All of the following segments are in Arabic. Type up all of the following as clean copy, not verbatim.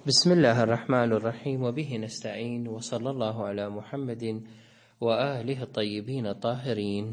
بسم الله الرحمن الرحيم، وبه نستعين، وصلى الله على محمد وآله الطيبين الطاهرين.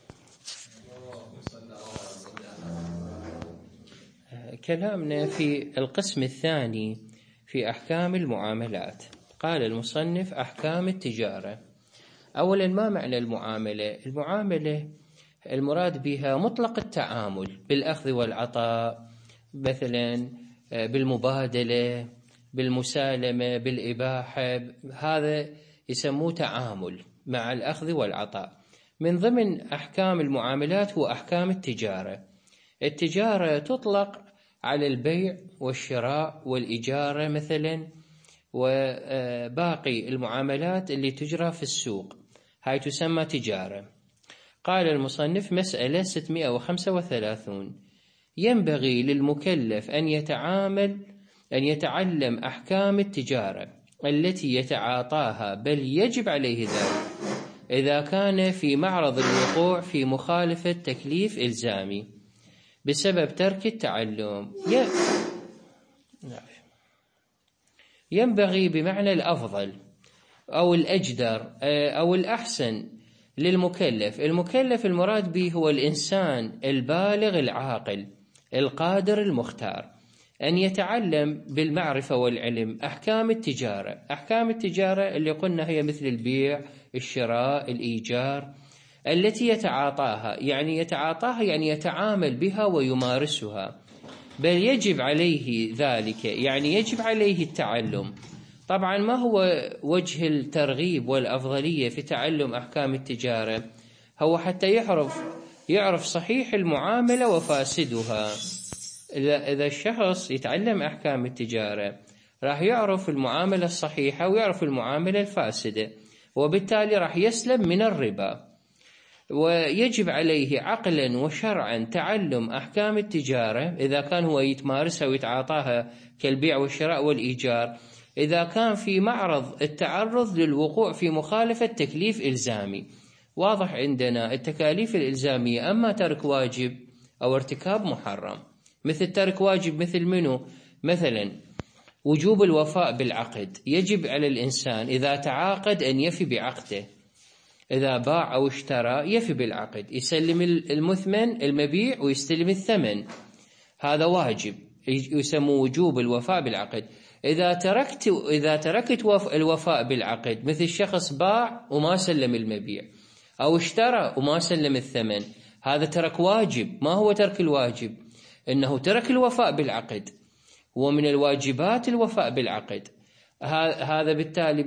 كلامنا في القسم الثاني في أحكام المعاملات. قال المصنف: أحكام التجارة. أولا، ما معنى المعاملة؟ المعاملة المراد بها مطلق التعامل بالأخذ والعطاء، مثلا بالمبادلة، بالمسالمة، بالإباحة، هذا يسموه تعامل مع الأخذ والعطاء. من ضمن أحكام المعاملات هو أحكام التجارة. التجارة تطلق على البيع والشراء والإجارة مثلا، وباقي المعاملات اللي تجرى في السوق، هاي تسمى تجارة. قال المصنف: مسألة 635: ينبغي للمكلف أن يتعلم أحكام التجارة التي يتعاطاها، بل يجب عليه ذلك إذا كان في معرض الوقوع في مخالفة تكليف إلزامي بسبب ترك التعلم. ينبغي بمعنى الأفضل أو الأجدر أو الأحسن للمكلف. المكلف المراد به هو الإنسان البالغ العاقل القادر المختار أن يتعلم بالمعرفة والعلم أحكام التجارة. أحكام التجارة اللي قلنا هي مثل البيع، الشراء، الإيجار، التي يتعاطاها، يعني يتعامل بها ويمارسها، بل يجب عليه ذلك، يعني يجب عليه التعلم. طبعا ما هو وجه الترغيب والأفضلية في تعلم أحكام التجارة؟ هو حتى يعرف صحيح المعاملة وفاسدها. إذا الشخص يتعلم أحكام التجارة راح يعرف المعاملة الصحيحة ويعرف المعاملة الفاسدة، وبالتالي راح يسلم من الربا. ويجب عليه عقلا وشرعا تعلم أحكام التجارة إذا كان هو يتمارسها ويتعاطاها كالبيع والشراء والإيجار، إذا كان في معرض التعرض للوقوع في مخالفة تكليف إلزامي. واضح عندنا التكاليف الإلزامية: أما ترك واجب أو ارتكاب محرم. مثل ترك واجب مثل منه؟ مثلا وجوب الوفاء بالعقد، يجب على الإنسان إذا تعاقد أن يفي بعقده، إذا باع أو اشترى يفي بالعقد، يسلم المثمن المبيع ويستلم الثمن، هذا واجب يسمى وجوب الوفاء بالعقد. إذا تركت الوفاء بالعقد، مثل شخص باع وما سلم المبيع، أو اشترى وما سلم الثمن، هذا ترك واجب. ما هو ترك الواجب؟ إنه ترك الوفاء بالعقد، ومن الواجبات الوفاء بالعقد. هذا بالتالي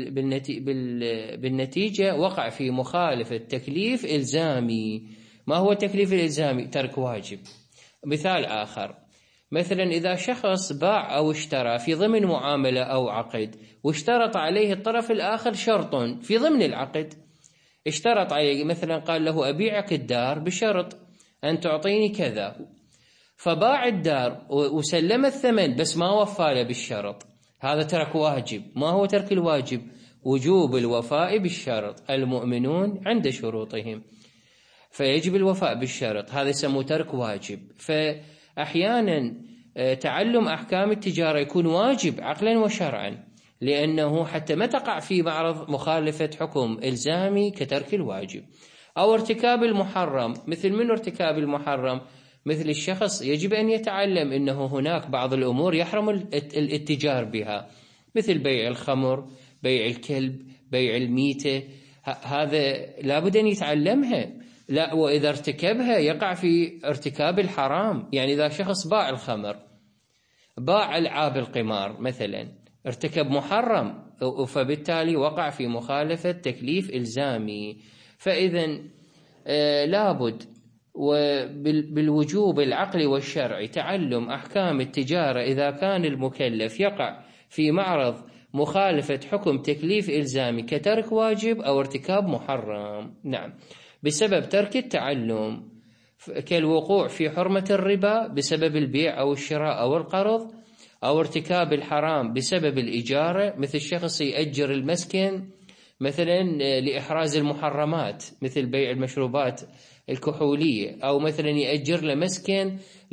بالنتيجة وقع في مخالفة تكليف إلزامي. ما هو التكليف الإلزامي؟ ترك واجب. مثال آخر: مثلا إذا شخص باع أو اشترى في ضمن معاملة أو عقد، واشترط عليه الطرف الآخر شرط في ضمن العقد، اشترط عليه، مثلا قال له: أبيعك الدار بشرط أن تعطيني كذا، فباع الدار وسلم الثمن بس ما وفى له بالشرط، هذا ترك واجب. ما هو ترك الواجب؟ وجوب الوفاء بالشرط، المؤمنون عند شروطهم، فيجب الوفاء بالشرط، هذا يسمى ترك واجب. فأحيانا تعلم أحكام التجارة يكون واجب عقلا وشرعا، لأنه حتى ما تقع في معرض مخالفة حكم إلزامي كترك الواجب. أو ارتكاب المحرم، مثل من ارتكاب المحرم؟ مثل الشخص يجب أن يتعلم أنه هناك بعض الأمور يحرم الاتجار بها، مثل بيع الخمر، بيع الكلب، بيع الميتة، هذا لابد أن يتعلمها. لا، وإذا ارتكبها يقع في ارتكاب الحرام. يعني إذا شخص باع الخمر، باع ألعاب القمار مثلا، ارتكب محرم، فبالتالي وقع في مخالفة تكليف إلزامي. فإذا لابد بالوجوب العقلي والشرعي تعلم أحكام التجارة إذا كان المكلف يقع في معرض مخالفة حكم تكليف إلزامي كترك واجب أو ارتكاب محرم، نعم، بسبب ترك التعلم، كالوقوع في حرمة الربا بسبب البيع أو الشراء أو القرض، أو ارتكاب الحرام بسبب الإجارة، مثل شخص يأجر المسكن مثلا لإحراز المحرمات، مثل بيع المشروبات الكحولية، أو مثلا يأجر له مسكن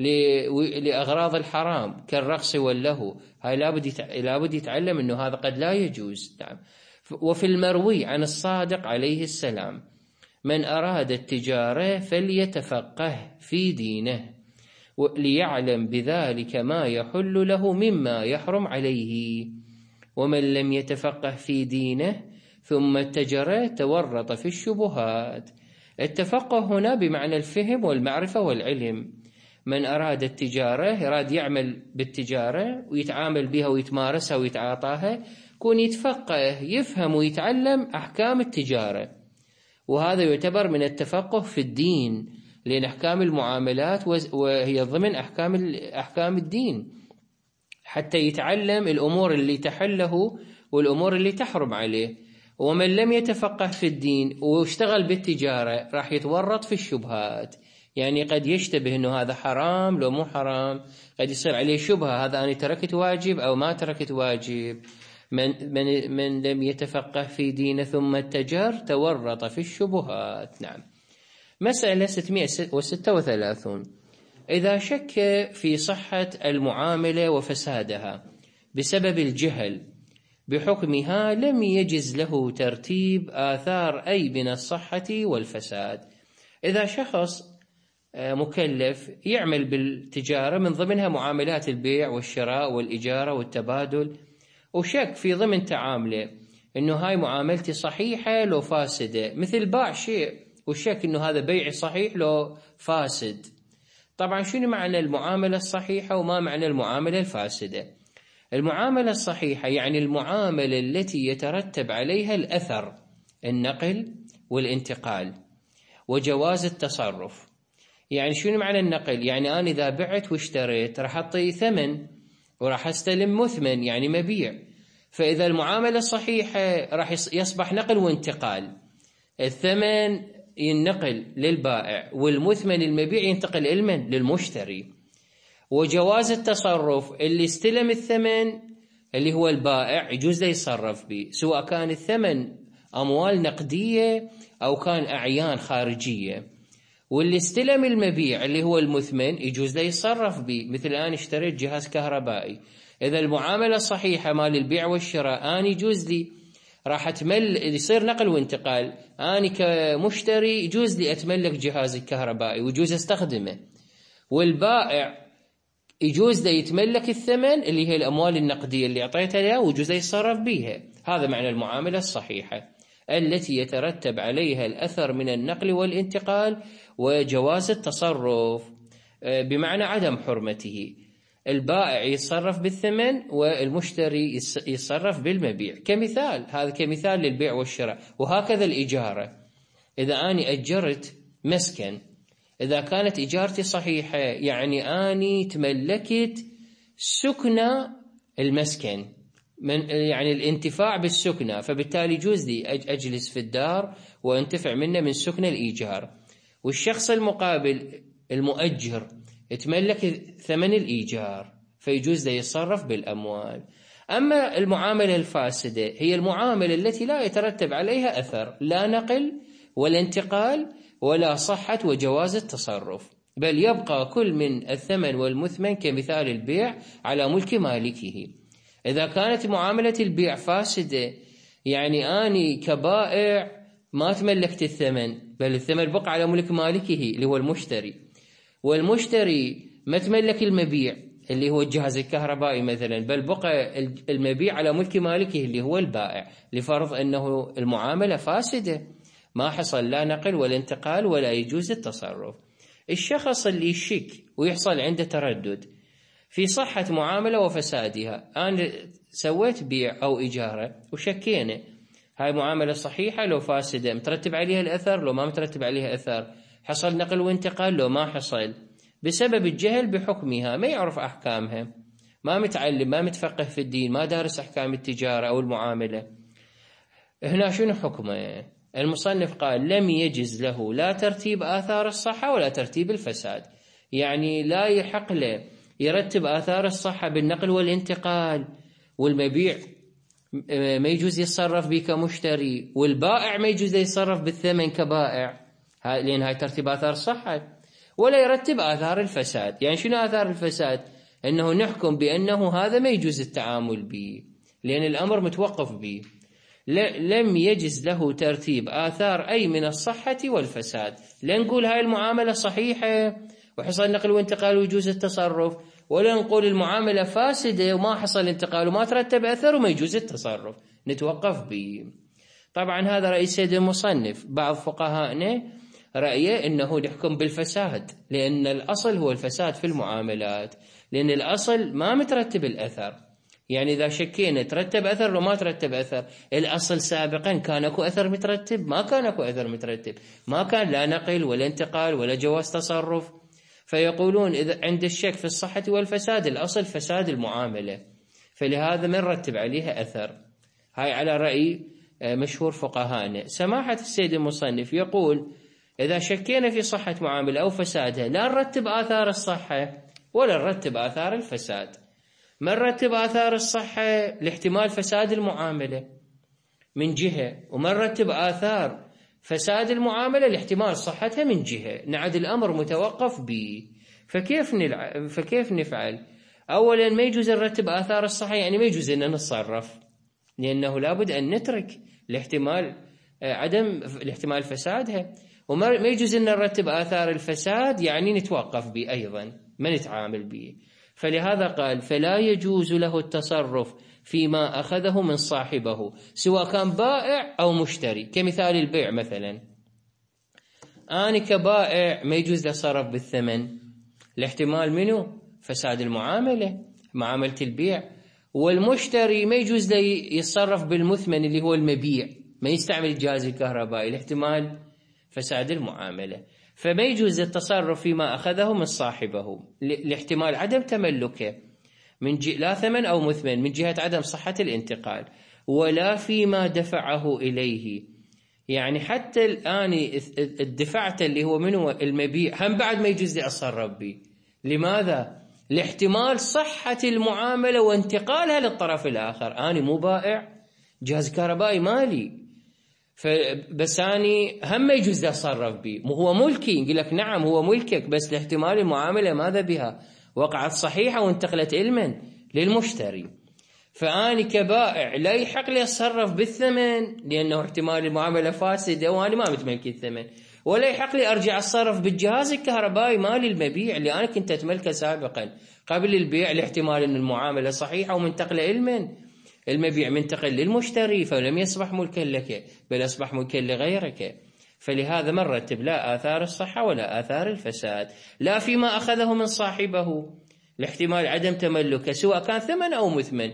لأغراض الحرام كالرقص واللهو، هاي لابد يتعلم أنه هذا قد لا يجوز. نعم. وفي المروي عن الصادق عليه السلام: من أراد التجارة فليتفقه في دينه ليعلم بذلك ما يحل له مما يحرم عليه، ومن لم يتفقه في دينه ثم اتجر تورط في الشبهات. التفقه هنا بمعنى الفهم والمعرفة والعلم. من أراد التجارة، يراد يعمل بالتجارة ويتعامل بها ويتمارسها ويتعاطاها، يكون يتفقه، يفهم ويتعلم أحكام التجارة، وهذا يعتبر من التفقه في الدين، لأن أحكام المعاملات وهي ضمن أحكام الدين، حتى يتعلم الأمور اللي تحله والأمور اللي تحرم عليه. ومن لم يتفقه في الدين واشتغل بالتجارة راح يتورط في الشبهات، يعني قد يشتبه أنه هذا حرام لو مو حرام، قد يصير عليه شبهة هذا أنا تركت واجب أو ما تركت واجب. من لم يتفقه في دين ثم اتجر تورط في الشبهات. نعم. مسألة 636: إذا شك في صحة المعاملة وفسادها بسبب الجهل بحكمها لم يجز له ترتيب آثار أي من الصحة والفساد. إذا شخص مكلف يعمل بالتجارة من ضمنها معاملات البيع والشراء والإجارة والتبادل، وشك في ضمن تعامله إنه هاي معاملتي صحيحة لو فاسدة، مثل باع شيء وشك إنه هذا بيع صحيح لو فاسد. طبعا شنو معنى المعاملة الصحيحة وما معنى المعاملة الفاسدة؟ المعاملة الصحيحة يعني المعاملة التي يترتب عليها الأثر، النقل والانتقال وجواز التصرف. يعني شنو معنى النقل؟ يعني أنا إذا بعت واشتريت راح أعطي ثمن وراح أستلم مثمن، يعني مبيع. فإذا المعاملة صحيحة راح يصبح نقل وانتقال، الثمن ينقل للبائع والمثمن المبيع ينتقل للمشتري. وجواز التصرف، اللي استلم الثمن اللي هو البائع يجوز له يتصرف به، سواء كان الثمن أموال نقدية أو كان أعيان خارجية. واللي استلم المبيع اللي هو المثمن يجوز له يتصرف به، مثل الآن اشتريت جهاز كهربائي، إذا المعاملة صحيحة مال البيع والشراء أنا يجوز لي راح يصير نقل وانتقال، أنا كمشتري يجوز لي أتملك جهاز الكهربائي ويجوز استخدمه، والبائع يجوز له يتملك الثمن اللي هي الأموال النقدية اللي أعطيتها له ويجوز له يتصرف بها. هذا معنى المعاملة الصحيحة التي يترتب عليها الأثر من النقل والانتقال وجواز التصرف، بمعنى عدم حرمته. البائع يتصرف بالثمن والمشتري يتصرف بالمبيع، كمثال، هذا كمثال للبيع والشراء. وهكذا الإجارة، إذا أنا أجرت مسكن، إذا كانت إجارتي صحيحة يعني أني تملكت سكنة المسكن، يعني الانتفاع بالسكنة، فبالتالي يجوز لي أجلس في الدار وأنتفع منه من سكن الإيجار. والشخص المقابل المؤجر يتملك ثمن الإيجار، فيجوز له يتصرف بالأموال. أما المعاملة الفاسدة هي المعاملة التي لا يترتب عليها أثر، لا نقل ولا انتقال ولا صحة وجواز التصرف، بل يبقى كل من الثمن والمثمن كمثال البيع على ملك مالكه. إذا كانت معاملة البيع فاسدة يعني أني كبائع ما تملكت الثمن، بل الثمن بقى على ملك مالكه اللي هو المشتري، والمشتري ما تملك المبيع اللي هو الجهاز الكهربائي مثلا، بل بقى المبيع على ملك مالكه اللي هو البائع، لفرض أنه المعاملة فاسدة ما حصل لا نقل ولا انتقال ولا يجوز التصرف. الشخص اللي يشك ويحصل عنده تردد في صحة معاملة وفسادها، أنا سويت بيع أو إجارة وشكينا هاي معاملة صحيحة لو فاسدة، مترتب عليها الأثر لو ما مترتب عليها أثر، حصل نقل وانتقال لو ما حصل، بسبب الجهل بحكمها، ما يعرف أحكامها، ما متعلم، ما متفقه في الدين، ما دارس أحكام التجارة أو المعاملة. هنا شنو حكمه؟ المصنف قال لم يجز له لا ترتيب آثار الصحة ولا ترتيب الفساد، يعني لا يحق له يرتب آثار الصحة بالنقل والانتقال، والمبيع ما يجوز يتصرف به كمشتري، والبائع ما يجوز يتصرف بالثمن كبائع، لأن هاي ترتيب آثار الصحة، ولا يرتب آثار الفساد. يعني شنو آثار الفساد؟ أنه نحكم بأنه هذا ما يجوز التعامل به لأن الأمر متوقف به، لم يجز له ترتيب آثار أي من الصحة والفساد. لا نقول هاي المعاملة صحيحة وحصل نقل وانتقال ويجوز التصرف، ولا نقول المعاملة فاسدة وما حصل انتقال وما ترتب أثر وما يجوز التصرف، نتوقف به. طبعا هذا رأي السيد المصنف. بعض فقهائنا رأيه أنه نحكم بالفساد، لأن الأصل هو الفساد في المعاملات، لأن الأصل ما مترتب الأثر. يعني إذا شكينا ترتب أثر لو ما ترتب أثر، الأصل سابقا كان أكو أثر مترتب، ما كان أكو أثر مترتب، ما كان لا نقل ولا انتقال ولا جواز تصرف. فيقولون إذا عند الشك في الصحة والفساد الأصل فساد المعاملة، فلهذا من رتب عليها أثر. هاي على رأي مشهور فقهائنا. سماحة السيد المصنف يقول إذا شكينا في صحة معاملة أو فسادها لا نرتب آثار الصحة ولا نرتب آثار الفساد. ما نرتب آثار الصحة لاحتمال فساد المعاملة من جهة، وما نرتب آثار فساد المعاملة لاحتمال صحتها من جهة، نعد الأمر متوقف به. فكيف نفعل؟ أولا ما يجوز نرتب آثار الصحة، يعني ما يجوز أن نتصرف، لأنه لابد أن نترك الاحتمال الاحتمال فسادها. وما يجوز أن نرتب آثار الفساد، يعني نتوقف به أيضا، ما نتعامل به. فلهذا قال فلا يجوز له التصرف فيما أخذه من صاحبه سواء كان بائع أو مشتري. كمثال البيع مثلا، أنا كبائع ما يجوز لتصرف بالثمن، الاحتمال منه فساد المعاملة، معاملة البيع. والمشتري ما يجوز له يتصرف بالمثمن اللي هو المبيع، ما يستعمل الجهاز الكهربائي، الاحتمال فساد المعاملة. فما يجوز التصرف فيما أخذه من صاحبه لاحتمال عدم تملكه من لا ثمن أو مثمن من جهة عدم صحة الانتقال، ولا فيما دفعه إليه. يعني حتى الآن الدفعت اللي هو منه المبيع هم بعد ما يجوز لي أتصرف به. لماذا؟ لاحتمال صحة المعاملة وانتقالها للطرف الآخر. أنا مو بائع، جهاز كهربائي مالي، فبس أني هم ما يجوز لي أتصرف به. هو ملكي، نقول لك نعم هو ملكك، بس لاحتمال المعاملة ماذا بها وقعت صحيحة وانتقلت علما للمشتري. فأني كبائع لا يحق لي أتصرف بالثمن لأنه احتمال المعاملة فاسدة وأنا ما متملك الثمن، ولا يحق لي أرجع أتصرف بالجهاز الكهربائي مالي المبيع اللي أنا كنت أتملكه سابقا قبل البيع، لاحتمال أن المعاملة صحيحة ومنتقلة علما. المبيع منتقل للمشتري فلم يصبح ملكا لك بل أصبح ملكا لغيرك. فلهذا ما نرتب لا آثار الصحة ولا آثار الفساد، لا فيما أخذه من صاحبه لاحتمال عدم تملكه سواء كان ثمن أو مثمن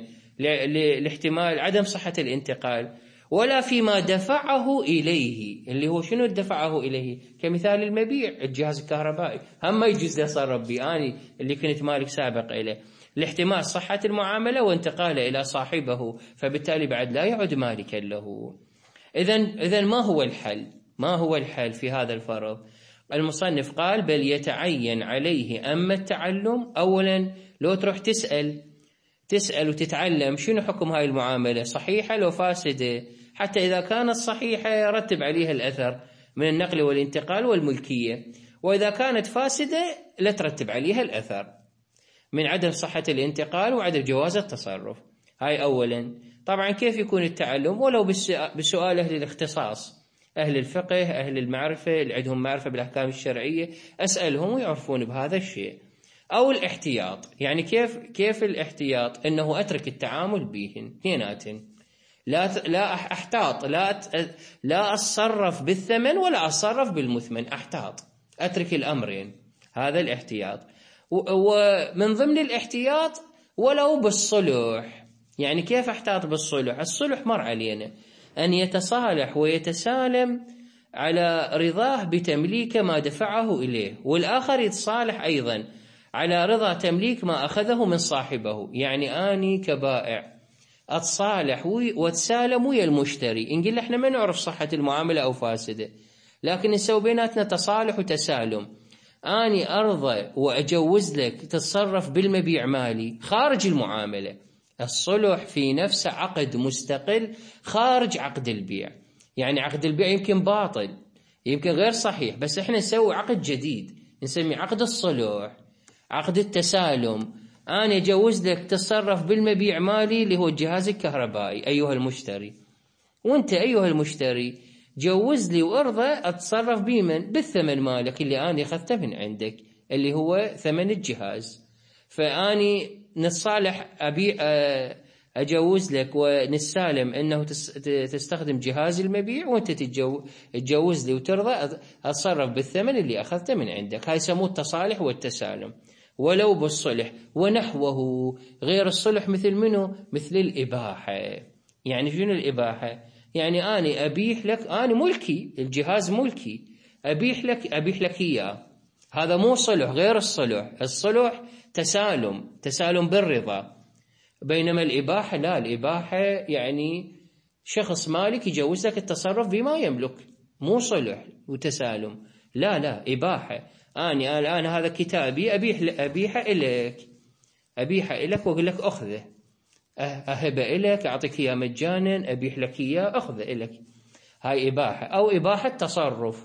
لاحتمال عدم صحة الانتقال، ولا فيما دفعه إليه. اللي هو شنو دفعه إليه؟ كمثال المبيع الجهاز الكهربائي هم ما يجوز أتصرف به أنا اللي كنت مالك سابق إليه لاحتمال صحة المعاملة وانتقاله إلى صاحبه، فبالتالي بعد لا يعد مالكا له. إذن ما هو الحل؟ ما هو الحل في هذا الفرض؟ المصنف قال بل يتعين عليه أما التعلم. أولا لو تروح تسأل وتتعلم شنو حكم هاي المعاملة، صحيحة لو فاسدة، حتى إذا كانت صحيحة رتب عليها الأثر من النقل والانتقال والملكية، وإذا كانت فاسدة لا ترتب عليها الأثر من عدم صحة الانتقال وعدم جواز التصرف. هاي أولا. طبعا كيف يكون التعلم؟ ولو بسؤال أهل الاختصاص، أهل الفقه، أهل المعرفة اللي عندهم معرفة بالأحكام الشرعية، أسألهم ويعرفون بهذا الشيء. أو الاحتياط. يعني كيف الاحتياط؟ أنه أترك التعامل بهن اثنيناتن، لا أحتاط، لا أتصرف بالثمن ولا أتصرف بالمثمن، أحتاط، أترك الأمرين. هذا الاحتياط. ومن ضمن الاحتياط ولو بالصلح. يعني كيف أحتاط بالصلح؟ الصلح مر علينا أن يتصالح ويتسالم على رضاه بتمليك ما دفعه إليه، والآخر يتصالح أيضا على رضا تمليك ما أخذه من صاحبه. يعني أني كبائع أتصالح وتسالم ويا المشتري، نقول إحنا ما نعرف صحة المعاملة أو فاسدة، لكن نسوي بيناتنا تصالح وتسالم. أني أرضى وأجوز لك تتصرف بالمبيع مالي خارج المعاملة. الصلح في نفسه عقد مستقل خارج عقد البيع. يعني عقد البيع يمكن باطل، يمكن غير صحيح، بس احنا نسوي عقد جديد نسميه عقد الصلح، عقد التسالم. أنا أجوز لك تتصرف بالمبيع مالي اللي هو الجهاز الكهربائي أيها المشتري، وأنت أيها المشتري جوز لي وارضى أتصرف بمن بالثمن مالك اللي أنا أخذته من عندك اللي هو ثمن الجهاز. فأني نتصالح أبيع أجوز لك ونسالم أنه تستخدم جهاز المبيع، وأنت تجوز لي وترضى أتصرف بالثمن اللي أخذته من عندك. هاي يسموه التصالح والتسالم ولو بالصلح. ونحوه غير الصلح مثل منه؟ مثل الإباحة. يعني شنو الإباحة؟ يعني أنا أبيح لك، أنا ملكي الجهاز ملكي، أبيح لك إياه. هذا مو صلح، غير الصلح. الصلح تسالم بالرضا، بينما الإباحة لا. الإباحة يعني شخص مالك يجوز لك التصرف بما يملك، مو صلح وتسالم. لا إباحة. أنا الآن هذا كتابي أبيحه إليك وأقول لك أخذه، أهبه إليك، أعطيك إياه مجانا، أبيح لك إياه، أخذه إليك. هاي إباحة. أو إباحة تصرف،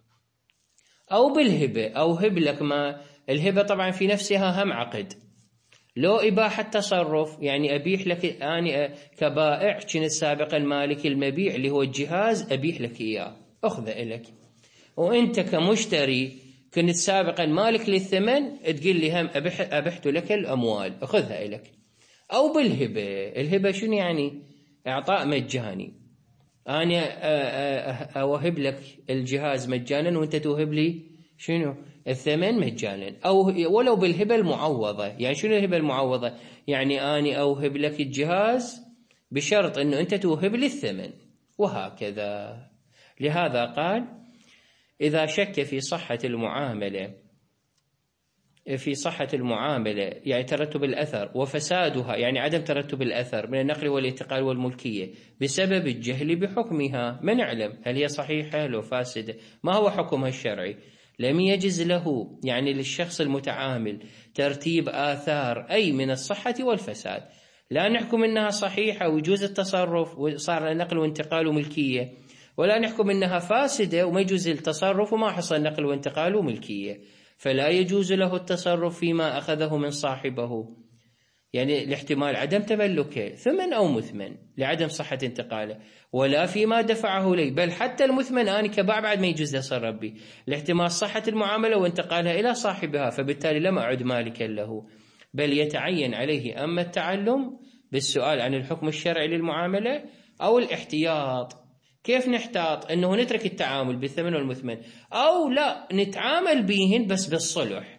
أو بالهبة، أو هب لك. ما الهبة طبعا في نفسها هم عقد. لو إباحة تصرف يعني أبيح لك أنا كبائع كنت سابقا مالك المبيع اللي هو الجهاز، أبيح لك إياه، أخذه إليك. وأنت كمشتري كنت سابقا مالك للثمن، تقول لي هم أبحت لك الأموال، أخذها إليك. أو بالهبة. الهبة شنو يعني؟ إعطاء مجاني. أنا أوهب لك الجهاز مجانا وأنت توهب لي شنو؟ الثمن مجانا. أو ولو بالهبة المعوضة. يعني شنو الهبة المعوضة؟ يعني أنا أوهب لك الجهاز بشرط أنه أنت توهب لي الثمن، وهكذا. لهذا قال إذا شك في صحة المعاملة يعني ترتب الأثر، وفسادها يعني عدم ترتب الأثر من النقل والانتقال والملكية بسبب الجهل بحكمها، ما نعلم هل هي صحيحة لو فاسدة، ما هو حكمها الشرعي، لم يجز له يعني للشخص المتعامل ترتيب آثار أي من الصحة والفساد. لا نحكم إنها صحيحة ويجوز التصرف وصار نقل وانتقال وملكية، ولا نحكم إنها فاسدة وما يجوز التصرف وما حصل نقل وانتقال وملكية، فلا يجوز له التصرف فيما أخذه من صاحبه، يعني لاحتمال عدم تملكه ثمن أو مثمن لعدم صحة انتقاله، ولا فيما دفعه لي، بل حتى المثمن أنا كباع بعد ما يجوز أتصرف به لاحتمال صحة المعاملة وانتقالها إلى صاحبها، فبالتالي لم أعد مالكا له، بل يتعين عليه أما التعلم بالسؤال عن الحكم الشرعي للمعاملة أو الاحتياط. كيف نحتاط؟ أنه نترك التعامل بالثمن والمثمن، أو لا نتعامل بهن بس بالصلح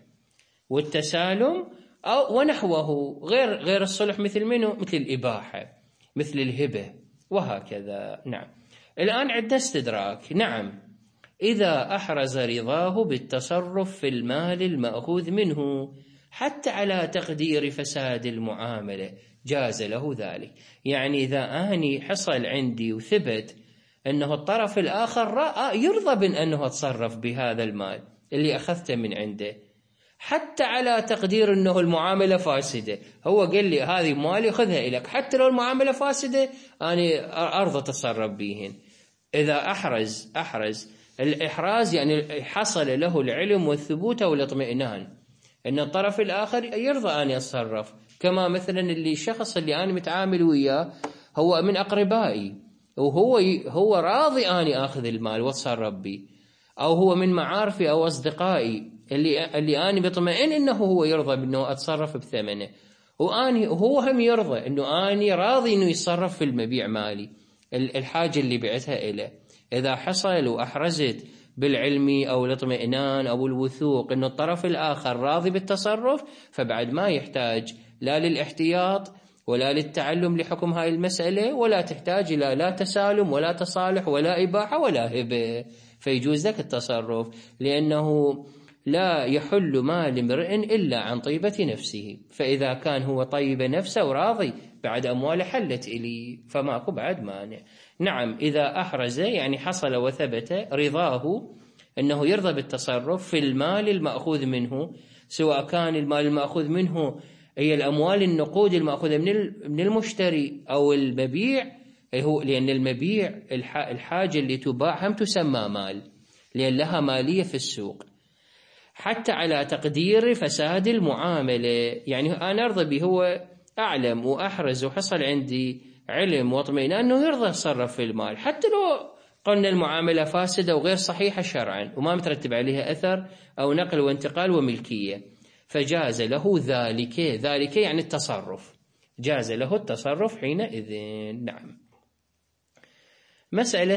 والتسالم أو ونحوه غير الصلح، مثل منه؟ مثل الإباحة، مثل الهبة، وهكذا. نعم. الآن عندنا استدراك. نعم، إذا أحرز رضاه بالتصرف في المال المأخوذ منه حتى على تقدير فساد المعاملة جاز له ذلك. يعني إذا أني حصل عندي وثبت أنه الطرف الآخر يرضى بأنه تصرف بهذا المال اللي أخذته من عنده حتى على تقدير أنه المعاملة فاسدة، هو قال لي هذه مالي خذها إليك، حتى لو المعاملة فاسدة أنا أرضى أتصرف بهن. إذا أحرز الإحراز يعني حصل له العلم والثبوت والإطمئنان أن الطرف الآخر يرضى أن يتصرف، كما مثلا الشخص اللي أنا متعامل وياه هو من أقربائي وهو راضي أني أخذ المال واتصرف به، أو هو من معارفي أو أصدقائي اللي أنا بطمئن إنه هو يرضى بأنه أتصرف بثمنه، وهو هم يرضى إنه أنا راضي إنه يتصرف في المبيع مالي الحاجة اللي بعتها إليه. إذا حصل وأحرزت بالعلم أو الاطمئنان أو الوثوق إنه الطرف الآخر راضي بالتصرف، فبعد ما يحتاج لا للاحتياط ولا للتعلم لحكم هاي المسألة، ولا تحتاج إلى لا تسالم ولا تصالح ولا إباحة ولا هبة، فيجوز لك التصرف، لأنه لا يحل مال امرئ إلا عن طيبة نفسه، فإذا كان هو طيب نفسه وراضي بعد أمواله حلت إلي، فماكو بعد مانع. نعم، إذا أحرز يعني حصل وثبت رضاه أنه يرضى بالتصرف في المال المأخوذ منه، سواء كان المال المأخوذ منه هي الأموال النقود المأخوذة من المشتري أو المبيع، لأن المبيع الحاجة اللي تباع هم تسمى مال، لأن لها مالية في السوق، حتى على تقدير فساد المعاملة. يعني أنا أرضى به، هو أعلم وأحرز وحصل عندي علم واطمئنان أنه يرضى يتصرف في المال، حتى لو قلنا المعاملة فاسدة وغير صحيحة شرعا وما مترتب عليها أثر أو نقل وانتقال وملكية، فجاز له ذلك. ذلك يعني التصرف، جاز له التصرف حينئذ. نعم. مسألة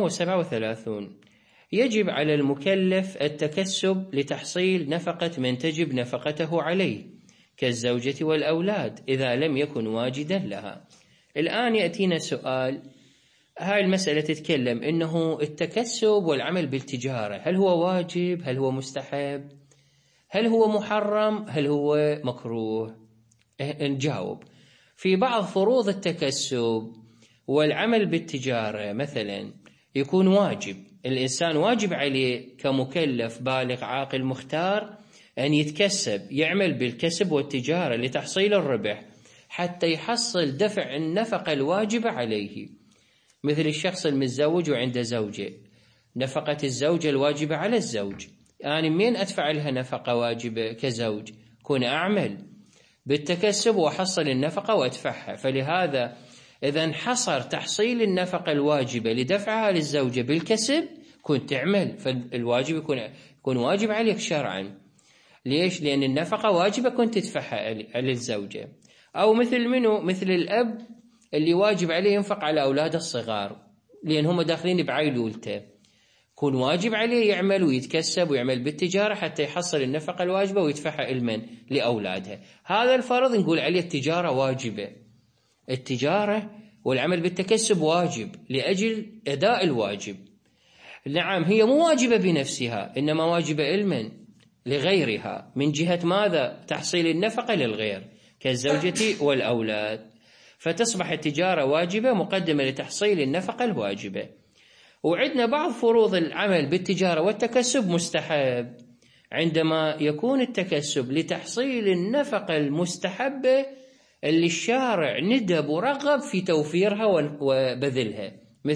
637. يجب على المكلف التكسب لتحصيل نفقة من تجب نفقته عليه كالزوجة والأولاد إذا لم يكن واجدا لها. الآن يأتينا سؤال، هاي المسألة تتكلم إنه التكسب والعمل بالتجارة هل هو واجب؟ هل هو مستحب؟ هل هو محرم؟ هل هو مكروه؟ نجاوب. في بعض فروض التكسب والعمل بالتجارة مثلا يكون واجب، الإنسان واجب عليه كمكلف بالغ عاقل مختار أن يتكسب، يعمل بالكسب والتجارة لتحصيل الربح حتى يحصل دفع النفقة الواجبة عليه. مثل الشخص المتزوج وعنده زوجة، نفقة الزوجة الواجبة على الزوج، يعني من أدفع لها نفقة واجبة كزوج؟ كون أعمل بالتكسب وحصل النفقة وأدفعها. فلهذا إذا حصر تحصيل النفقة الواجبة لدفعها للزوجة بالكسب كنت تعمل، فالواجب يكون واجب عليك شرعا. ليش؟ لأن النفقة واجبة كنت تدفعها للزوجة. أو مثل الأب اللي واجب عليه ينفق على أولاده الصغار لأن هم داخلين بعيلولته، يكون واجب عليه يعمل ويتكسب ويعمل بالتجارة حتى يحصل النفقة الواجبة ويدفعها لأولادها. هذا الفرض نقول عليه التجارة واجبة. التجارة والعمل بالتكسب واجب لأجل أداء الواجب. نعم، هي مو واجبة بنفسها، إنما واجبة علما لغيرها من جهة ماذا؟ تحصيل النفقة للغير كالزوجة والأولاد، فتصبح التجارة واجبة مقدمة لتحصيل النفقة الواجبة. وعندنا بعض فروض العمل بالتجارة والتكسب مستحب، عندما يكون التكسب لتحصيل النفقة المستحبة اللي الشارع ندب ورغب في توفيرها وبذلها.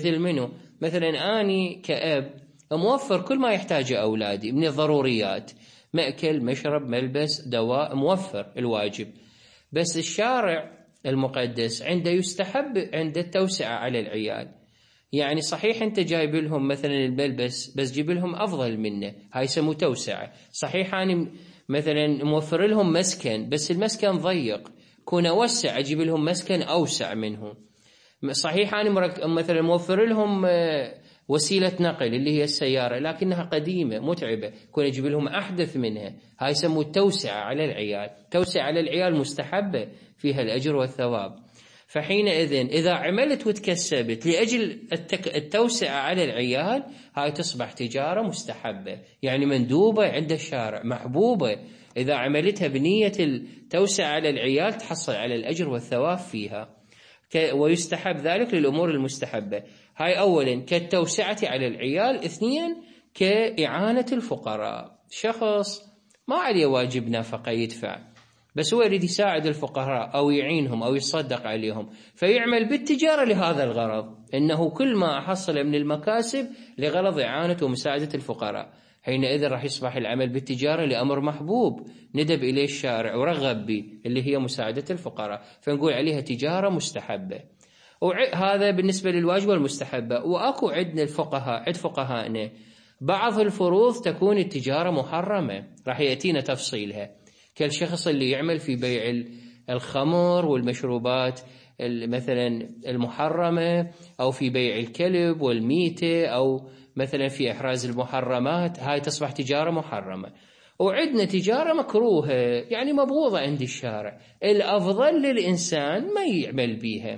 مثلا أني كأب موفر كل ما يحتاجه أولادي من الضروريات، مأكل مشرب ملبس دواء، موفر الواجب، بس الشارع المقدس عنده يستحب عند التوسعة على العيال. يعني صحيح أنت جايب لهم مثلا الملبس بس جيب لهم أفضل منه، هاي يسموه توسعة. صحيح أنا مثلا موفر لهم مسكن بس المسكن ضيق، كون أوسع أجيب لهم مسكن أوسع منه. صحيح أنا مثلا موفر لهم وسيلة نقل اللي هي السيارة لكنها قديمة متعبة، كون أجيب لهم أحدث منها، هاي يسموه التوسعة على العيال. توسعة على العيال مستحبة فيها الأجر والثواب. فحينئذ إذا عملت وتكسبت لأجل التوسعة على العيال، هاي تصبح تجارة مستحبة، يعني مندوبة عند الشارع محبوبة. إذا عملتها بنية التوسعة على العيال تحصل على الأجر والثواب فيها، ويستحب ذلك للأمور المستحبة. هاي أولا كالتوسعة على العيال. اثنين كإعانة الفقراء، شخص ما عليه واجب نفقة يدفع بس هو يريد يساعد الفقراء أو يعينهم أو يصدق عليهم، فيعمل بالتجارة لهذا الغرض، إنه كل ما أحصل من المكاسب لغرض إعانة ومساعدة الفقراء، حينئذ راح يصبح العمل بالتجارة لأمر محبوب ندب إليه الشارع ورغب به اللي هي مساعدة الفقراء، فنقول عليها تجارة مستحبة. وهذا بالنسبة للواجب والمستحبة. وأكو عندنا الفقهاء، عند فقهاءنا بعض الفروض تكون التجارة محرمة، راح يأتينا تفصيلها، كالشخص اللي يعمل في بيع الخمر والمشروبات مثلا المحرمة، أو في بيع الكلب والميتة، أو مثلا في إحراز المحرمات، هاي تصبح تجارة محرمة. وعندنا تجارة مكروهة يعني مبغوضة عند الشارع، الأفضل للإنسان ما يعمل بيها،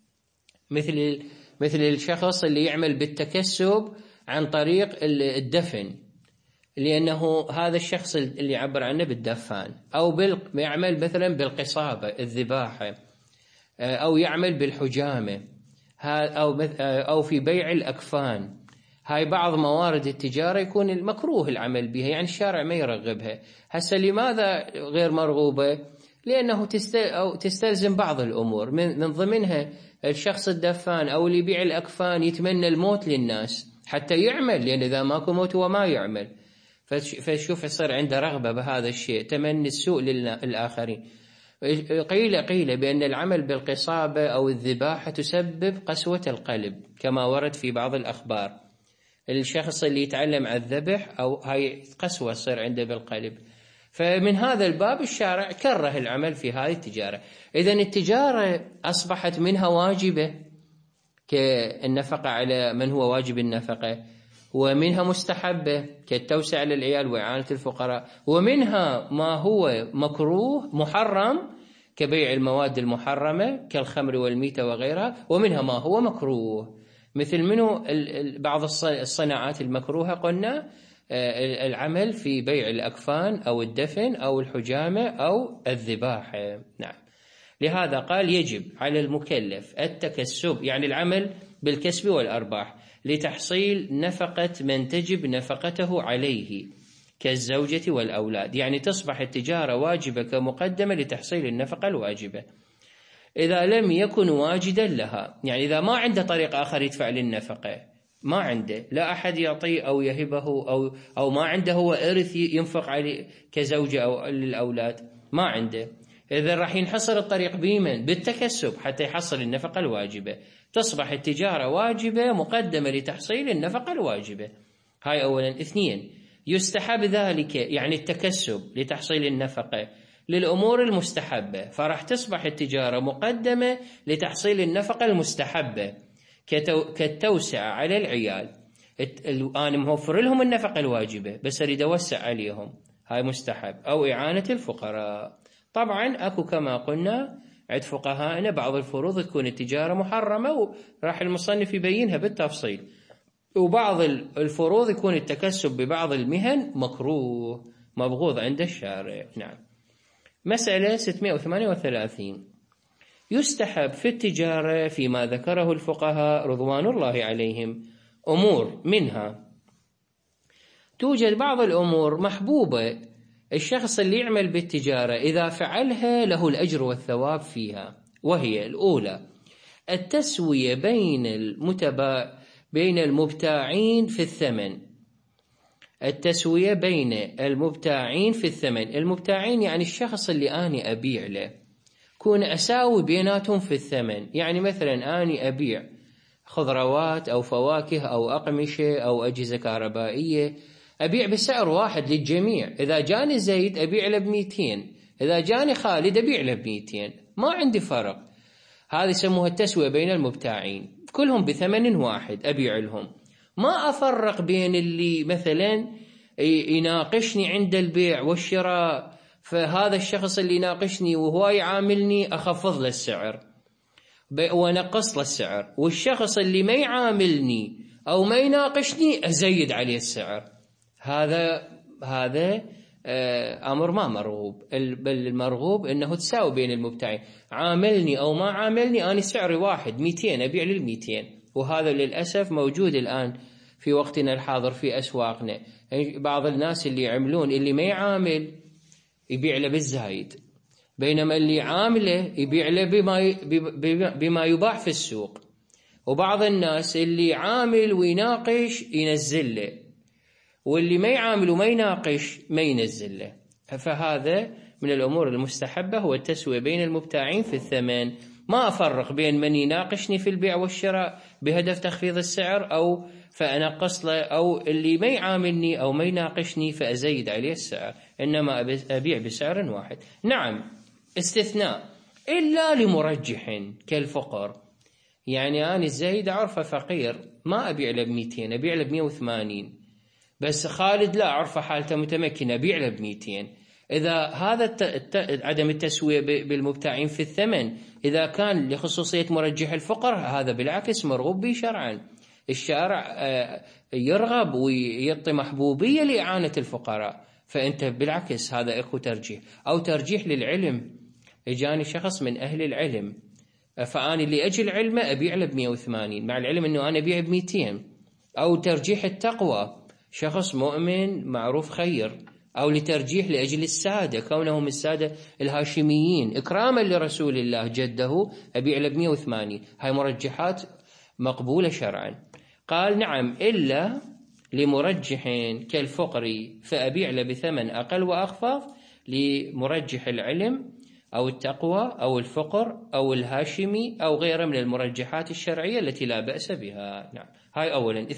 مثل الشخص اللي يعمل بالتكسب عن طريق الدفن، لأنه هذا الشخص اللي يعبر عنه بالدفان، أو يعمل مثلا بالقصابة الذباحة، أو يعمل بالحجامة، أو في بيع الأكفان. هاي بعض موارد التجارة يكون المكروه العمل بها، يعني الشارع ما يرغبها. هسه لماذا غير مرغوبة؟ لأنه تستلزم بعض الأمور، من ضمنها الشخص الدفان أو اللي يبيع الأكفان يتمنى الموت للناس، حتى يعمل، لأن إذا ماكو موت هو ما يعمل. فشوف يصير عنده رغبة بهذا الشيء، تمني السوء للآخرين. قيل بأن العمل بالقصابة أو الذباحة تسبب قسوة القلب، كما ورد في بعض الأخبار. الشخص اللي يتعلم على الذبح أو هاي قسوة تصير عنده بالقلب. فمن هذا الباب الشارع كره العمل في هذه التجارة. إذن التجارة أصبحت منها واجبة كالنفقة على من هو واجب النفقة، ومنها مستحبة كالتوسع للعيال وإعانة الفقراء، ومنها ما هو مكروه محرم كبيع المواد المحرمة كالخمر والميتة وغيرها، ومنها ما هو مكروه مثل منه بعض الصناعات المكروهة قلنا العمل في بيع الأكفان أو الدفن أو الحجامة أو الذباحة. نعم. لهذا قال يجب على المكلف التكسب، يعني العمل بالكسب والأرباح لتحصيل نفقة من تجب نفقته عليه كالزوجة والأولاد، يعني تصبح التجارة واجبة كمقدمة لتحصيل النفقة الواجبة. إذا لم يكن واجدا لها، يعني إذا ما عنده طريق آخر يدفع للنفقة، ما عنده لا أحد يعطيه أو يهبه أو ما عنده هو إرث ينفق عليه كزوجة أو للأولاد، ما عنده، إذا راح ينحصر الطريق بيمن بالتكسب حتى يحصل النفقة الواجبة. تصبح التجارة واجبة مقدمة لتحصيل النفقة الواجبة. هاي أولا. اثنين، يستحب ذلك يعني التكسب لتحصيل النفقة للأمور المستحبة، فراح تصبح التجارة مقدمة لتحصيل النفقة المستحبة كالتوسع على العيال. أنا موفر لهم النفقة الواجبة بس أريد أوسع عليهم، هاي مستحب. أو إعانة الفقراء. طبعا أكو كما قلنا عند فقهائنا بعض الفروض تكون التجارة محرمة وراح المصنف يبينها بالتفصيل، وبعض الفروض يكون التكسب ببعض المهن مكروه مبغوض عند الشارع. نعم. مسألة 638. يستحب في التجارة فيما ذكره الفقهاء رضوان الله عليهم أمور، منها توجد بعض الأمور محبوبة الشخص اللي يعمل بالتجارة إذا فعلها له الأجر والثواب فيها، وهي الأولى التسوية بين المبتاعين في الثمن. التسوية بين المبتاعين في الثمن. المبتاعين يعني الشخص اللي أنا أبيع له، كون أساوي بيناتهم في الثمن. يعني مثلا أنا أبيع خضروات أو فواكه أو أقمشة أو أجهزة كهربائية، أبيع بسعر واحد للجميع. إذا جاني زيد أبيع له ب200، إذا جاني خالد أبيع له ب200، ما عندي فرق. هذه يسموها التسوية بين المبتاعين، كلهم بثمن واحد أبيع لهم، ما أفرق بين اللي مثلا يناقشني عند البيع والشراء، فهذا الشخص اللي يناقشني وهو يعاملني أخفض له السعر ونقص له السعر، والشخص اللي ما يعاملني أو ما يناقشني أزيد عليه السعر. هذا أمر ما مرغوب، بل المرغوب أنه تساوي بين المبتاعين، عاملني أو ما عاملني أنا سعري واحد 200 أبيع لل200. وهذا للأسف موجود الآن في وقتنا الحاضر في أسواقنا. بعض الناس اللي يعملون اللي ما يعامل يبيع له بالزايد، بينما اللي عامله يبيع له بما يباع في السوق. وبعض الناس اللي عامل ويناقش ينزل له، واللي ما يعامل وما يناقش ما ينزل له. فهذا من الأمور المستحبة هو التسوية بين المبتاعين في الثمن. ما أفرق بين من يناقشني في البيع والشراء بهدف تخفيض السعر أو فأنقص له، أو اللي ما يعاملني أو ما يناقشني فأزيد عليه السعر، إنما أبيع بسعر واحد. نعم، استثناء إلا لمرجح كالفقر. يعني أنا الزايد أعرفه فقير ما أبيع له ب200، أبيع له ب180، بس خالد لا أعرفه حالته متمكن أبيع له ب200. إذا هذا عدم التسوية بالمبتاعين في الثمن إذا كان لخصوصية مرجح الفقر، هذا بالعكس مرغوب به شرعا. الشارع يرغب ويعطي محبوبية لإعانة الفقراء، فأنت بالعكس هذا إخو ترجيح. أو ترجيح للعلم، إجاني شخص من أهل العلم فأنا اللي أجل علمه أبيع له ب180 مع العلم أنه أنا أبيع ب200. أو ترجيح التقوى، شخص مؤمن معروف خير. أو لترجيح لأجل السادة، كونهم السادة الهاشميين إكراما لرسول الله جده أبيع له ب180. هاي مرجحات مقبولة شرعا. قال نعم إلا لمرجح كالفقر فأبيع له بثمن أقل وأخفض، لمرجح العلم أو التقوى أو الفقر أو الهاشمي أو غيره من المرجحات الشرعية التي لا بأس بها. نعم. هاي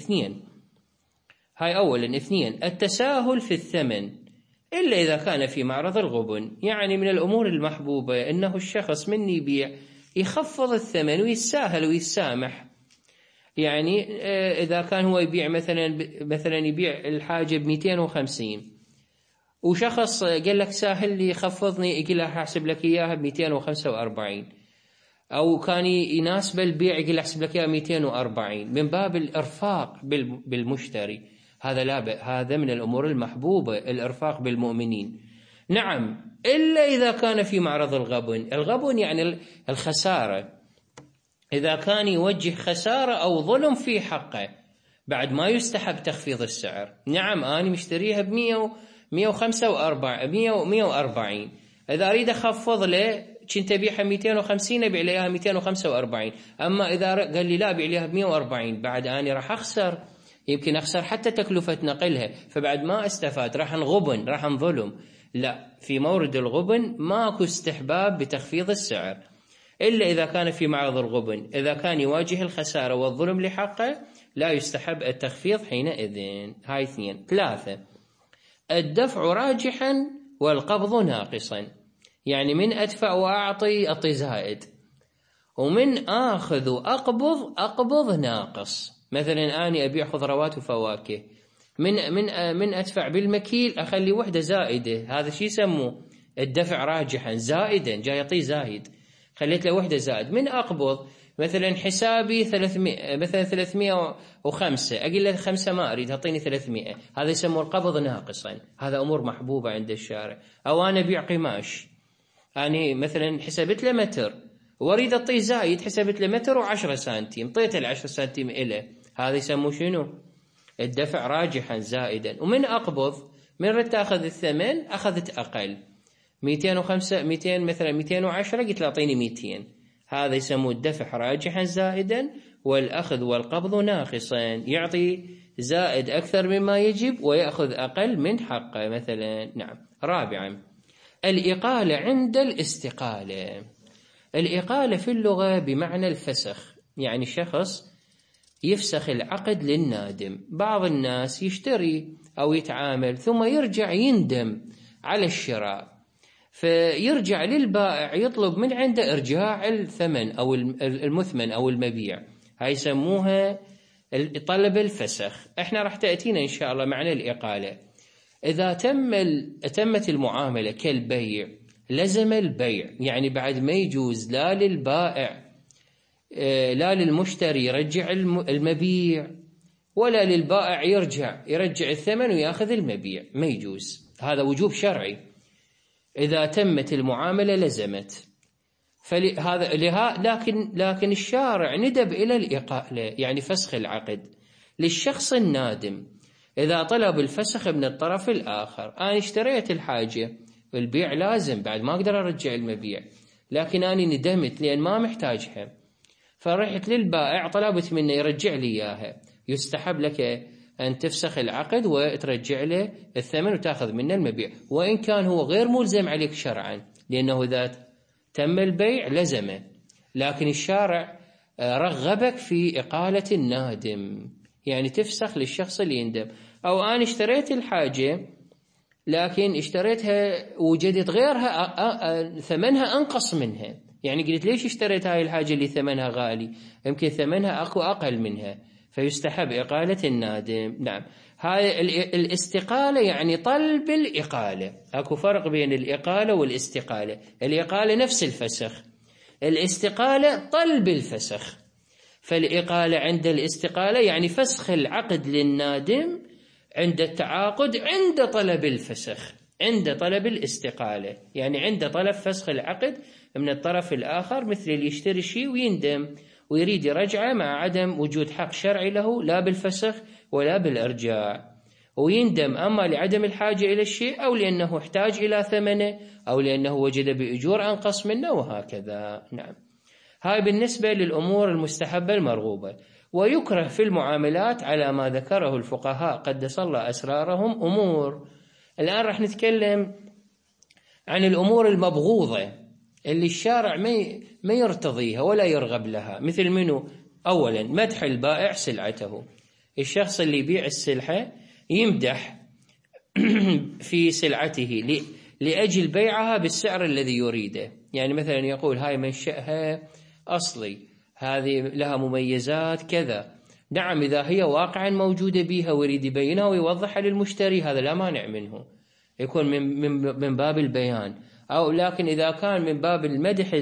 أولا. اثنين التساهل في الثمن إلا إذا كان في معرض الغبن. يعني من الأمور المحبوبة أنه الشخص من يبيع يخفض الثمن ويتساهل ويسامح. يعني إذا كان هو يبيع مثلا يبيع الحاجة ب250 وشخص قال لك ساهل لي خفضني، يقول له أحسب لك إياها ب245، أو كان يناسب البيع يقول له أحسب لك إياها 240 من باب الإرفاق بالمشتري. هذا لا هذا من الأمور المحبوبة، الإرفاق بالمؤمنين. نعم إلا إذا كان في معرض الغبن يعني الخسارة، إذا كان يوجه خسارة أو ظلم في حقه بعد ما يستحب تخفيض السعر. نعم أنا مشتريها ب145 إذا أريد أخفض له كنت أبيعها 250 أبيع لها 245. أما إذا قال لي لا أبيع لها ب140 بعد أنا راح أخسر، يمكن أخسر حتى تكلفة نقلها، فبعد ما استفاد راح نغبن راح نظلم. لا، في مورد الغبن ماكو استحباب بتخفيض السعر إلا إذا كان في معرض الغبن. إذا كان يواجه الخسارة والظلم لحقه لا يستحب التخفيض حينئذ. هاي 2. 3 الدفع راجحا والقبض ناقصا. يعني من أدفع وأعطي زائد، ومن آخذ أقبض ناقص. مثلا أنا أبيع خضروات وفواكه، من أدفع بالمكيل أخلي وحدة زائدة، هذا شيء يسموه الدفع راجحا زائدا، جاي يعطي زايد خليت له وحدة زائد. من أقبض مثلا حسابي 300 مثلا 305 أقول له 5 ما أريد أعطيني 300، هذا يسموه القبض ناقصا. هذا أمور محبوبة عند الشارع. أو أنا أبيع قماش، أنا مثلا حسبت له متر وأريد أعطيه زايد، حسبت له متر و10 سنتيم، طيت ال10 سنتيم إله، هذا يسموه شنو؟ الدفع راجحا زائدا. ومن أقبض من رد تأخذ الثمن أخذت أقل 205 200 مثلا 210 قلت له أعطيني 200، هذا يسموه الدفع راجحا زائدا والأخذ والقبض ناقصا، يعطي زائد أكثر مما يجب ويأخذ أقل من حقه مثلا. نعم. 4 الإقالة عند الاستقالة. الإقالة في اللغة بمعنى الفسخ، يعني شخص يفسخ العقد للنادم. بعض الناس يشتري أو يتعامل ثم يرجع يندم على الشراء، فيرجع للبائع يطلب من عنده إرجاع الثمن أو المثمن أو المبيع، هاي يسموها طلب الفسخ. احنا راح تأتينا إن شاء الله معنى الإقالة. إذا تمت المعاملة كالبيع لزم البيع، يعني بعد ما يجوز لا للبائع لا للمشتري يرجع المبيع ولا للبائع يرجع الثمن ويأخذ المبيع، ما يجوز، هذا وجوب شرعي. إذا تمت المعاملة لزمت. لكن الشارع ندب إلى الإقالة يعني فسخ العقد للشخص النادم إذا طلب الفسخ من الطرف الآخر. أنا اشتريت الحاجة والبيع لازم، بعد ما أقدر أرجع المبيع، لكن أنا ندمت لأن ما محتاجها، فرحت للبائع طلبت منه يرجع لي إياها. يستحب لك أن تفسخ العقد وترجع له الثمن وتأخذ منه المبيع، وإن كان هو غير ملزم عليك شرعا، لأنه إذا تم البيع لزمه، لكن الشارع رغبك في إقالة النادم، يعني تفسخ للشخص اللي يندم. أو أنا اشتريت الحاجة لكن اشتريتها وجدت غيرها ثمنها أنقص منها، يعني قلت ليش اشتريت هاي الحاجة اللي ثمنها غالي، يمكن ثمنها أقل منها، فيستحب إقالة النادم. نعم. هاي الاستقالة يعني طلب الإقالة، أكو فرق بين الإقالة والاستقالة. الإقالة نفس الفسخ، الاستقالة طلب الفسخ. فالإقالة عند الاستقالة يعني فسخ العقد للنادم عند التعاقد عند طلب الفسخ، عند طلب الاستقالة يعني عند طلب فسخ العقد من الطرف الآخر، مثل اللي يشتري شيء ويندم ويريد يرجعه مع عدم وجود حق شرعي له لا بالفسخ ولا بالإرجاع، ويندم أما لعدم الحاجة إلى الشيء أو لأنه احتاج إلى ثمنه أو لأنه وجد بأجور أنقص منه وهكذا. نعم. هاي بالنسبة للأمور المستحبة المرغوبة. ويكره في المعاملات على ما ذكره الفقهاء قدس الله أسرارهم أمور. الآن راح نتكلم عن الأمور المبغوضة اللي الشارع ما يرتضيها ولا يرغب لها، مثل منه؟ أولا مدح البائع سلعته. الشخص اللي يبيع السلعة يمدح في سلعته لأجل بيعها بالسعر الذي يريده. يعني مثلا يقول هاي منشأها أصلي، هذه لها مميزات كذا. نعم إذا هي واقعا موجودة بها ويريد يبينها ويوضحها للمشتري هذا لا مانع منه، يكون من باب البيان. أو لكن إذا كان من باب المدح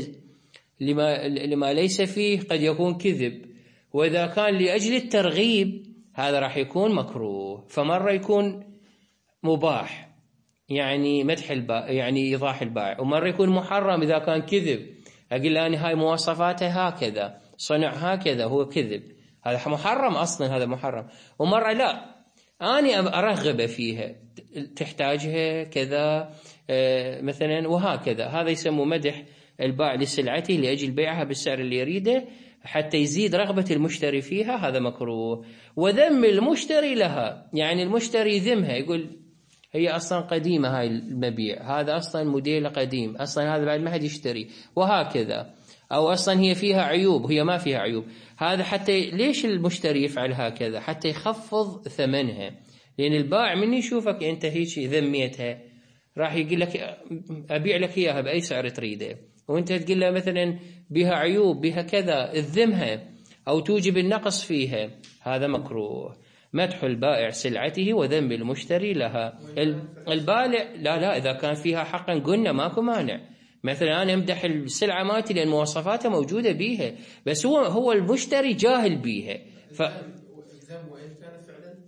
لما ليس فيه قد يكون كذب. وإذا كان لأجل الترغيب هذا راح يكون مكروه. فمرة يكون مباح يعني مدح البائع يعني إيضاح البائع، ومرة يكون محرم إذا كان كذب. أقول أنا هاي مواصفاته هكذا، صنع هكذا، هو كذب، هذا محرم أصلا، هذا محرم. ومرة لا، أنا أرغب فيها، تحتاجها كذا مثلا وهكذا. هذا يسمى مدح البائع لسلعته لأجل بيعها بالسعر اللي يريده حتى يزيد رغبة المشتري فيها، هذا مكروه. وذم المشتري لها، يعني المشتري يذمها، يقول هي أصلا قديمة هاي المبيع، هذا أصلا موديل قديم، أصلا هذا بعد ما حد يشتري، وهكذا. أو أصلا هي فيها عيوب، هي ما فيها عيوب. هذا حتى ليش المشتري يفعل هكذا؟ حتى يخفض ثمنها. لأن البائع من يشوفك أنت هيك ذميتها راح يقول لك أبيع لك إياها بأي سعر تريده، وأنت تقول له مثلا بها عيوب بها كذا، تذمها أو توجب النقص فيها، هذا مكروه. مدح البائع سلعته وذم المشتري لها. البائع لا إذا كان فيها حقا قلنا ماكو مانع. مثلا أنا أمدح السلعة مالتي لأن مواصفاتها موجودة بيها، بس هو المشتري جاهل بيها. الذم وإن كان فعلا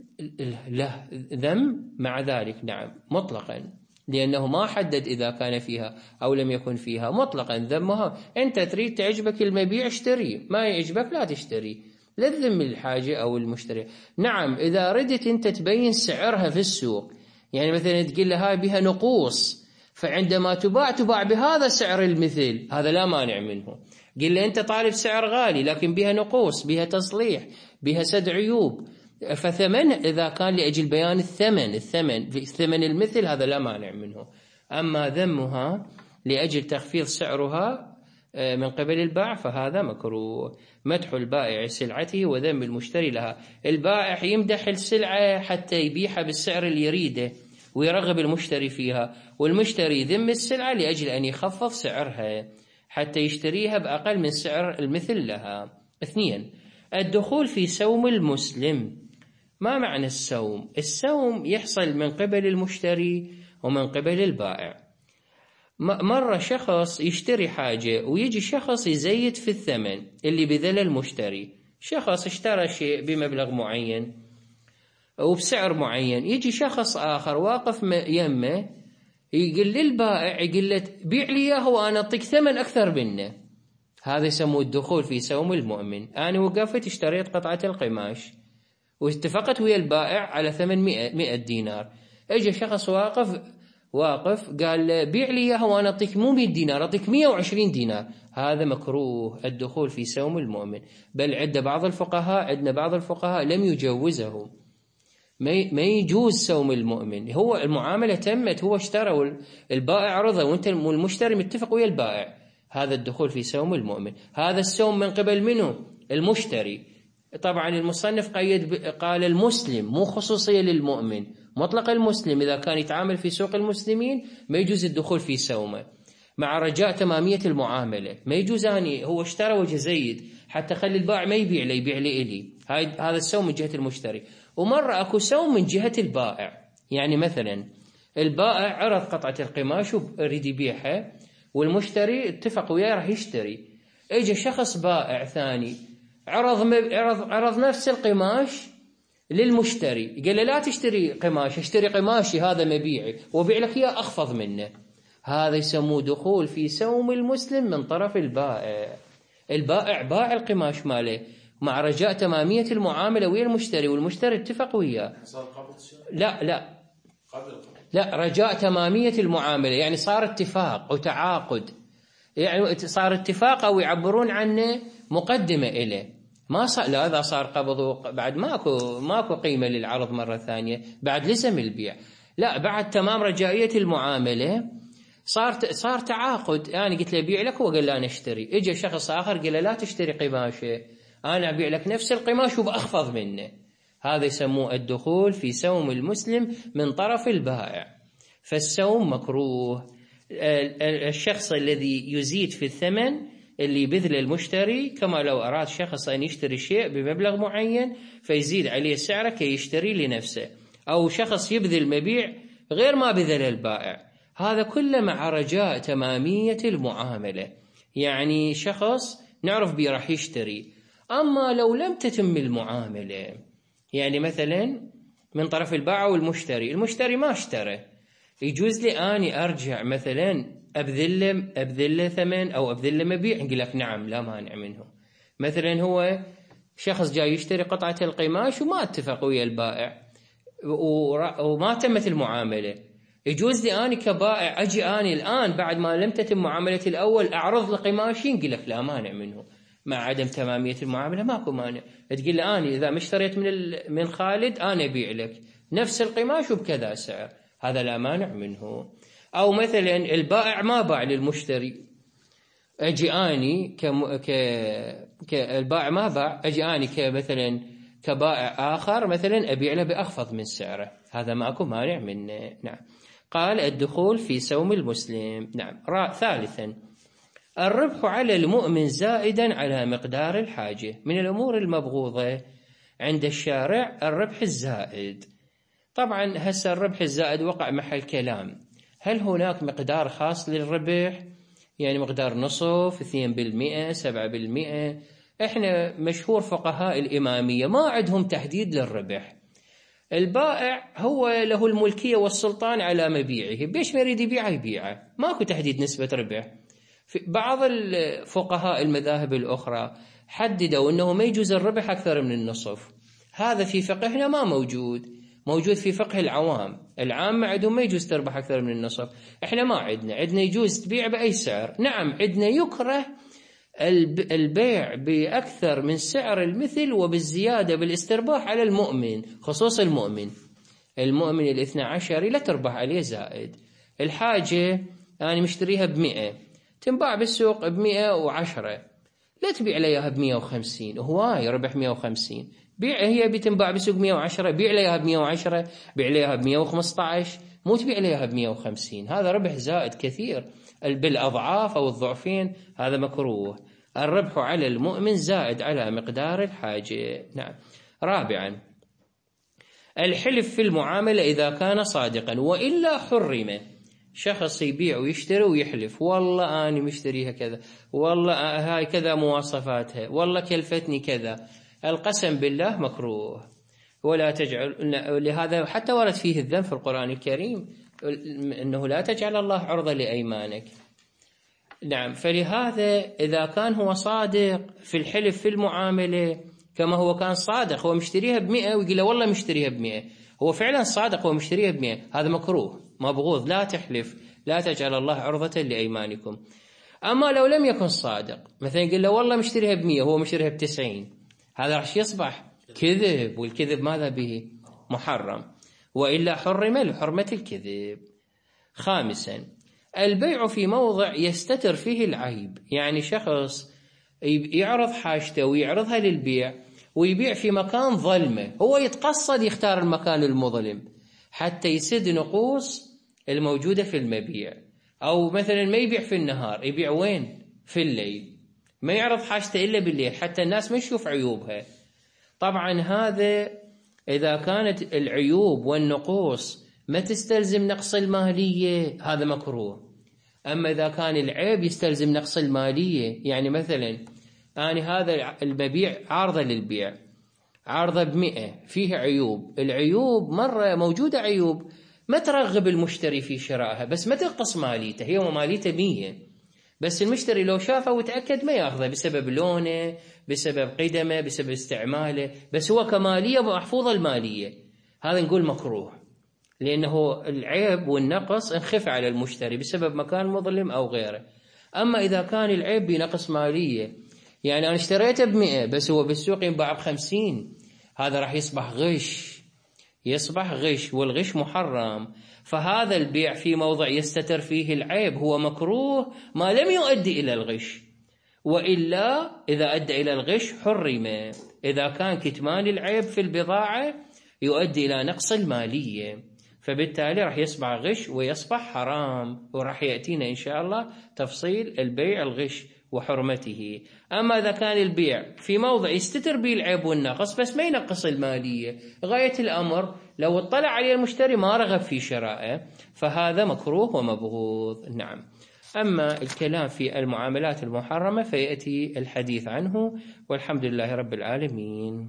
لا ذم مع ذلك نعم مطلقا، لأنه ما حدد إذا كان فيها أو لم يكن فيها، مطلقا ذمها. أنت تريد تعجبك المبيع اشتري، ما يعجبك لا تشتري، لا تذم الحاجة أو المشتري. نعم إذا ردت أنت تبين سعرها في السوق، يعني مثلا تقول له هاي بها نقوص، فعندما تباع بهذا سعر المثل، هذا لا مانع منه. قل له أنت طالب سعر غالي لكن بها نقوص، بها تصليح، بها سد عيوب، فثمن إذا كان لأجل بيان الثمن المثل، هذا لا مانع منه. أما ذمها لأجل تخفيض سعرها من قبل البائع فهذا مكروه. مدح البائع سلعته وذم المشتري لها. البائع يمدح السلعة حتى يبيعها بالسعر اللي يريده ويرغب المشتري فيها، والمشتري يذم السلعة لأجل أن يخفض سعرها حتى يشتريها بأقل من سعر المثل لها. 2. الدخول في سوم المسلم. ما معنى السوم؟ السوم يحصل من قبل المشتري ومن قبل البائع. مرة شخص يشتري حاجة ويجي شخص يزيد في الثمن اللي بذل المشتري. شخص اشترى شيء بمبلغ معين وبسعر معين، يجي شخص آخر واقف يمه يقول للبائع، يقول له بيع لي إياه وأنا أعطيك ثمن أكثر منه. هذا يسموه الدخول في سوم المؤمن. أنا وقفت اشتريت قطعة القماش واتفقت ويا البائع على ثمن 100 دينار. اجى شخص واقف قال بيع لي إياه وأنا أعطيك مو 100 دينار، أعطيك 120 دينار. هذا مكروه الدخول في سوم المؤمن. بل عندنا بعض الفقهاء لم يجوزه، ما يجوز سوم المؤمن. هو المعاملة تمت، هو اشترى والبائع رضى وانت والمشتري متفق ويا البائع، هذا الدخول في سوم المؤمن. هذا السوم من قبل منه؟ المشتري. طبعا المصنف قال المسلم، مو خصوصية للمؤمن، مطلق المسلم إذا كان يتعامل في سوق المسلمين ما يجوز الدخول في سومه، مع رجاء تمامية المعاملة. ما يجوز أني هو اشترى وجه زيد حتى خلي البائع ما يبيع لي، يبيع لي إلي. هذا السوم من جهة المشتري. ومرة أكو سوم من جهة البائع، يعني مثلا البائع عرض قطعة القماش ويريد يبيعها والمشتري اتفق وياه راح يشتري. اجى شخص بائع ثاني عرض نفس القماش للمشتري، قال له لا تشتري قماش، اشتري قماشي هذا مبيعي وبيع لك اياه اخفض منه. هذا يسموه دخول في سوم المسلم من طرف البائع. البائع باع القماش ماله مع رجاء تمامية المعاملة ويا المشتري، والمشتري اتفق وياه. لا رجاء تمامية المعاملة، يعني صار اتفاق وتعاقد، يعني صار اتفاق أو يعبرون عنه مقدمة إليه، ما صار، لا إذا صار قبض بعد ماكو قيمة للعرض مرة ثانية، بعد لزم البيع. لا، بعد تمام رجائية المعاملة صار تعاقد. أنا قلت له بيع لك، هو قال لا أنا أشتري. إجا شخص آخر قال له لا تشتري قماشة، أنا أبيع لك نفس القماش وبأخفض منه. هذا يسموه الدخول في سوم المسلم من طرف البائع. فالسوم مكروه. الشخص الذي يزيد في الثمن اللي يبذل المشتري، كما لو أراد شخص أن يشتري شيء بمبلغ معين فيزيد عليه سعره كي يشتري لنفسه، أو شخص يبذل مبيع غير ما بذل البائع، هذا كله مع رجاء تمامية المعاملة. يعني شخص نعرف بيه راح يشتري. أما لو لم تتم المعاملة، يعني مثلا من طرف البائع والمشتري، المشتري ما اشترى، يجوز لي أني أرجع مثلا أبذل ثمن أو أبذل مبيع؟ نقول لك نعم، لا مانع منه. مثلا هو شخص جاي يشتري قطعة القماش وما اتفق ويا البائع وما تمت المعاملة، يجوز لي أني كبائع أجي أني الآن بعد ما لم تتم معاملة الأول أعرض لقماشي؟ نقول لك لا مانع منه، مع عدم تمامية المعاملة ماكو مانع. تقول لي أنا إذا ما اشتريت من خالد أنا أبيع لك نفس القماش وبكذا سعر، هذا لا مانع منه. أو مثلا البائع ما باع للمشتري، أجي أني البائع ما باع، أجي أني مثلا كبائع آخر مثلا أبيع له بأخفض من سعره، هذا ماكو مانع منه. نعم. قال الدخول في سوم المسلم. نعم. ثالثا الربح على المؤمن زائدا على مقدار الحاجة. من الأمور المبغوضة عند الشارع الربح الزائد. طبعا هسه الربح الزائد وقع محل كلام، هل هناك مقدار خاص للربح؟ يعني مقدار نصف، 2%، 7%؟ احنا مشهور فقهاء الإمامية ما عندهم تحديد للربح. البائع هو له الملكية والسلطان على مبيعه، بيش ما يريد يبيعه، ماكو تحديد نسبة ربح. في بعض الفقهاء المذاهب الأخرى حددوا أنه ما يجوز الربح أكثر من النصف. هذا في فقهنا ما موجود في فقه العامة عندهم ما يجوز تربح أكثر من النصف. إحنا ما عندنا يجوز تبيع بأي سعر. نعم عندنا يكره البيع بأكثر من سعر المثل وبالزيادة بالاسترباح على المؤمن، خصوص المؤمن 12 لا تربح عليه زائد. الحاجة أنا مشتريها ب100 تنباع بالسوق ب110، لا تبيع ليها ب150 هواي ربح 150. بيع هي بتنباع بالسوق 110، بيع ليها ب110، بيع ليها ب115، مو تبيع ليها ب150، هذا ربح زائد كثير بالأضعاف أو الضعفين، هذا مكروه. الربح على المؤمن زائد على مقدار الحاجة. نعم. رابعا الحلف في المعاملة إذا كان صادقا وإلا حرم. شخص يبيع ويشتري ويحلف، والله أنا مشتريها كذا، والله هاي كذا مواصفاتها، والله كلفتني كذا، القسم بالله مكروه. ولا تجعل، لهذا حتى ورد فيه الذنب في القرآن الكريم أنه لا تجعل الله عرضة لأيمانك. نعم. فلهذا إذا كان هو صادق في الحلف في المعاملة، كما هو كان صادق هو مشتريها ب100 ويقول له والله مشتريها ب100، هو فعلا صادق هو مشتريها ب100، هذا مكروه مبغوض، لا تحلف، لا تجعل الله عرضة لأيمانكم. أما لو لم يكن صادق، مثلا يقول له والله مشتريها ب100 هو مشتريها ب90، هذا راح يصبح كذب، والكذب ماذا به؟ محرم، وإلا حرم لحرمة الكذب. خامسا البيع في موضع يستتر فيه العيب. يعني شخص يعرض حاجته ويعرضها للبيع ويبيع في مكان ظلمة، هو يتقصد يختار المكان المظلم حتى يسد نقوص الموجودة في المبيع. أو مثلا ما يبيع في النهار، يبيع وين؟ في الليل، ما يعرض حاجته إلا بالليل حتى الناس ما يشوف عيوبها. طبعا هذا إذا كانت العيوب والنقوص ما تستلزم نقص المالية هذا مكروه. أما إذا كان العيب يستلزم نقص المالية، يعني مثلا أنا هذا المبيع عارضة للبيع، عارضة ب100 فيه عيوب، العيوب مرة موجودة عيوب ما ترغب المشتري في شرائها، بس ما تنقص ماليته، هي ماليته 100، بس المشتري لو شافه وتأكد ما يأخذه بسبب لونه، بسبب قدمه، بسبب استعماله، بس هو كمالية محفوظة المالية، هذا نقول مكروه، لأنه العيب والنقص انخف على المشتري بسبب مكان مظلم أو غيره. أما إذا كان العيب بنقص مالية يعني أنا اشتريته ب100 بس هو بالسوق ينباع ب50، هذا راح يصبح غش، والغش محرم. فهذا البيع في موضع يستتر فيه العيب هو مكروه ما لم يؤدي إلى الغش، وإلا إذا أدى إلى الغش حرم. إذا كان كتمان العيب في البضاعة يؤدي إلى نقص المالية، فبالتالي راح يصبح غش ويصبح حرام، وراح يأتينا إن شاء الله تفصيل البيع الغش وحرمته. أما إذا كان البيع في موضع يستتر به العيب والنقص بس ما ينقص المالية، غاية الأمر لو اطلع عليه المشتري ما رغب في شرائه، فهذا مكروه ومبغوض. نعم. أما الكلام في المعاملات المحرمة فيأتي الحديث عنه، والحمد لله رب العالمين.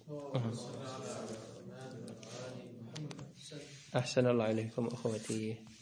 أحسن الله إليكم أخوتي.